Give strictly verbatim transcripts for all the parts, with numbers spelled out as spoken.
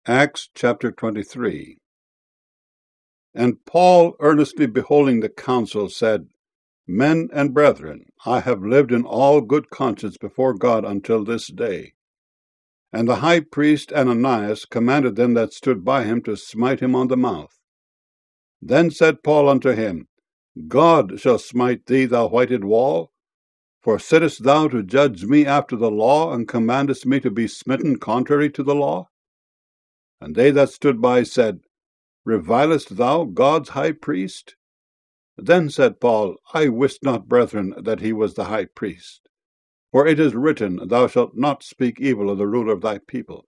Acts chapter twenty-three. And Paul, earnestly beholding the council, said, Men and brethren, I have lived in all good conscience before God until this day. And the high priest Ananias commanded them that stood by him to smite him on the mouth. Then said Paul unto him, God shall smite thee, thou whited wall. For sittest thou to judge me after the law, and commandest me to be smitten contrary to the law? And they that stood by said, Revilest thou God's high priest? Then said Paul, I wist not, brethren, that he was the high priest. For it is written, Thou shalt not speak evil of the ruler of thy people.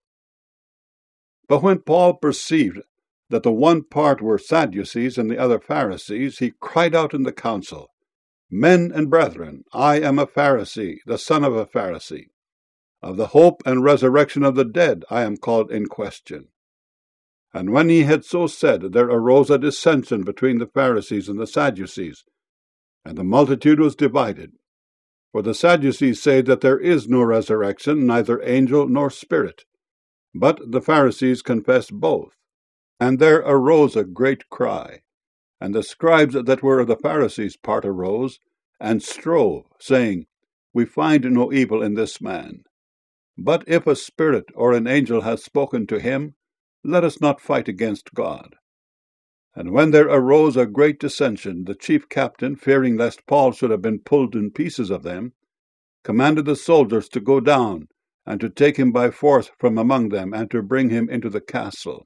But when Paul perceived that the one part were Sadducees and the other Pharisees, he cried out in the council, Men and brethren, I am a Pharisee, the son of a Pharisee. Of the hope and resurrection of the dead I am called in question. And when he had so said, there arose a dissension between the Pharisees and the Sadducees, and the multitude was divided. For the Sadducees say that there is no resurrection, neither angel nor spirit. But the Pharisees confess both. And there arose a great cry. And the scribes that were of the Pharisees' part arose, and strove, saying, We find no evil in this man. But if a spirit or an angel hath spoken to him, let us not fight against God. And when there arose a great dissension, the chief captain, fearing lest Paul should have been pulled in pieces of them, commanded the soldiers to go down, and to take him by force from among them, and to bring him into the castle.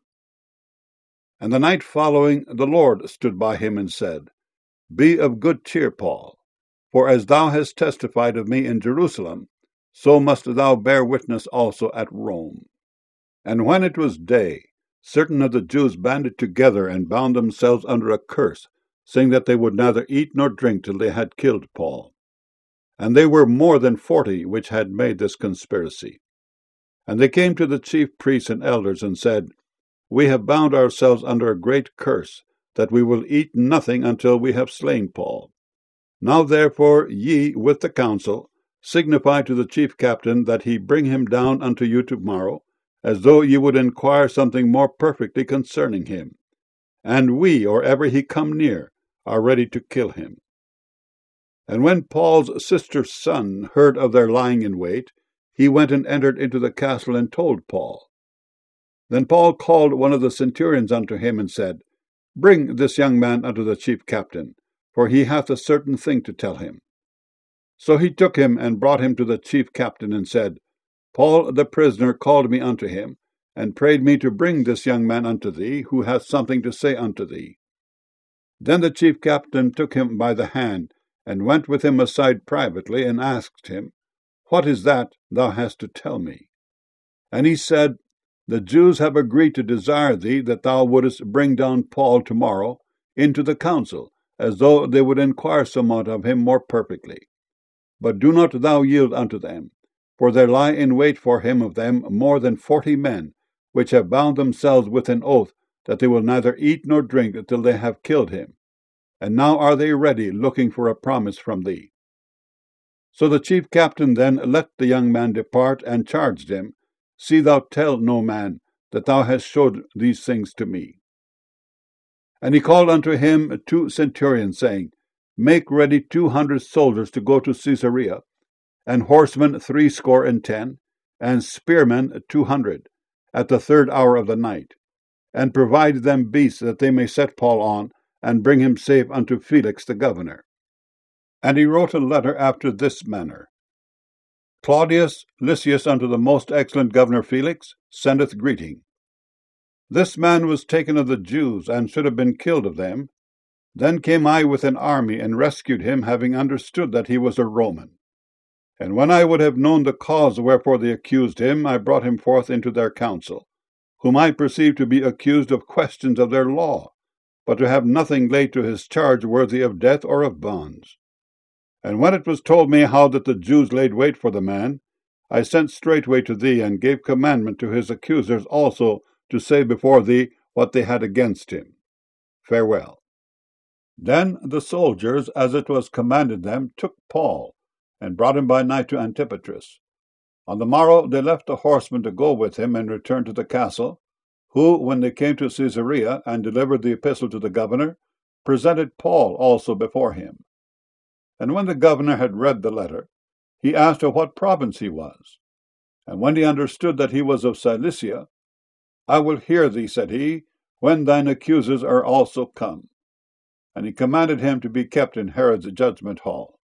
And the night following, the Lord stood by him and said, Be of good cheer, Paul, for as thou hast testified of me in Jerusalem, so must thou bear witness also at Rome. And when it was day, certain of the Jews banded together and bound themselves under a curse, saying that they would neither eat nor drink till they had killed Paul. And they were more than forty which had made this conspiracy. And they came to the chief priests and elders, and said, We have bound ourselves under a great curse, that we will eat nothing until we have slain Paul. Now therefore ye, with the council, signify to the chief captain that he bring him down unto you tomorrow, as though ye would inquire something more perfectly concerning him. And we, or ever he come near, are ready to kill him. And when Paul's sister's son heard of their lying in wait, he went and entered into the castle and told Paul. Then Paul called one of the centurions unto him, and said, Bring this young man unto the chief captain, for he hath a certain thing to tell him. So he took him and brought him to the chief captain, and said, Paul the prisoner called me unto him, and prayed me to bring this young man unto thee, who hath something to say unto thee. Then the chief captain took him by the hand, and went with him aside privately, and asked him, What is that thou hast to tell me? And he said, The Jews have agreed to desire thee that thou wouldest bring down Paul tomorrow into the council, as though they would inquire somewhat of him more perfectly. But do not thou yield unto them, for there lie in wait for him of them more than forty men, which have bound themselves with an oath that they will neither eat nor drink till they have killed him. And now are they ready, looking for a promise from thee. So the chief captain then let the young man depart, and charged him, See thou tell no man that thou hast showed these things to me. And he called unto him two centurions, saying, Make ready two hundred soldiers to go to Caesarea, and horsemen threescore and ten, and spearmen two hundred, at the third hour of the night, and provide them beasts, that they may set Paul on, and bring him safe unto Felix the governor. And he wrote a letter after this manner, Claudius Lysias unto the most excellent governor Felix sendeth greeting. This man was taken of the Jews, and should have been killed of them. Then came I with an army, and rescued him, having understood that he was a Roman. And when I would have known the cause wherefore they accused him, I brought him forth into their council, whom I perceived to be accused of questions of their law, but to have nothing laid to his charge worthy of death or of bonds. And when it was told me how that the Jews laid wait for the man, I sent straightway to thee, and gave commandment to his accusers also to say before thee what they had against him. Farewell. Then the soldiers, as it was commanded them, took Paul, and brought him by night to Antipatris. On the morrow they left the horsemen to go with him, and returned to the castle, who, when they came to Caesarea and delivered the epistle to the governor, presented Paul also before him. And when the governor had read the letter, he asked of what province he was. And when he understood that he was of Cilicia, I will hear thee, said he, when thine accusers are also come. And he commanded him to be kept in Herod's judgment hall.